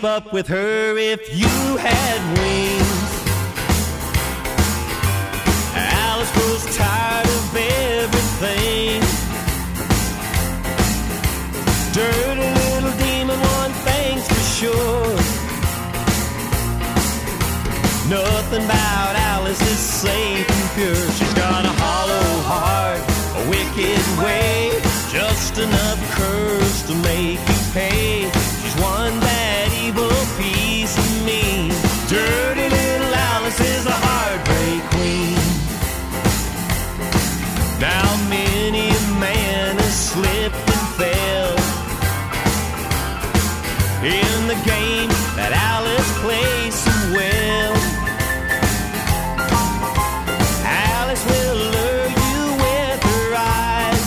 keep up with her if you had wings. Alice grows tired of everything. Dirty little demon, one thing's for sure. Nothing about Alice is safe and pure. She's got a hollow heart, a wicked way, just enough curves to make you pay. She's one bad evil piece of me. Dirty little Alice is a heartbreak queen. Now many a man has slipped and fell in the game that Alice plays so well. Alice will lure you with her eyes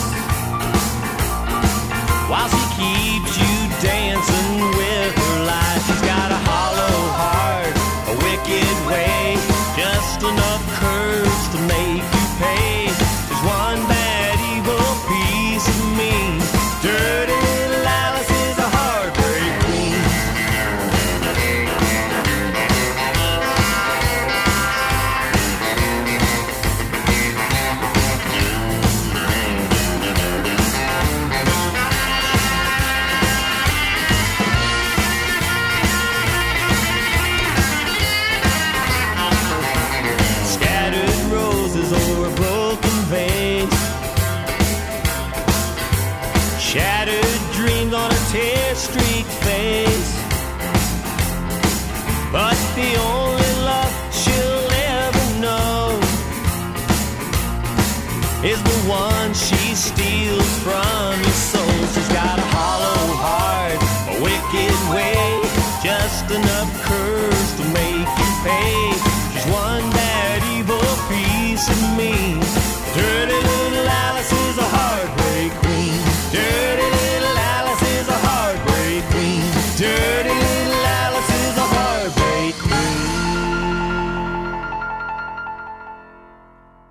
while she keeps you dancing with her lies. She's got a hollow heart, a wicked way, just enough curves to make you pay. There's one bad evil piece of me. Dirty little Alice is a heartbreak queen. Scattered roses or a broken vase, shattered dreams on a tear-streaked face. But the only love she'll ever know is the one she steals from your soul. She's got a hollow heart, a wicked way, just enough curves to make you pay. She's one bad evil piece of me.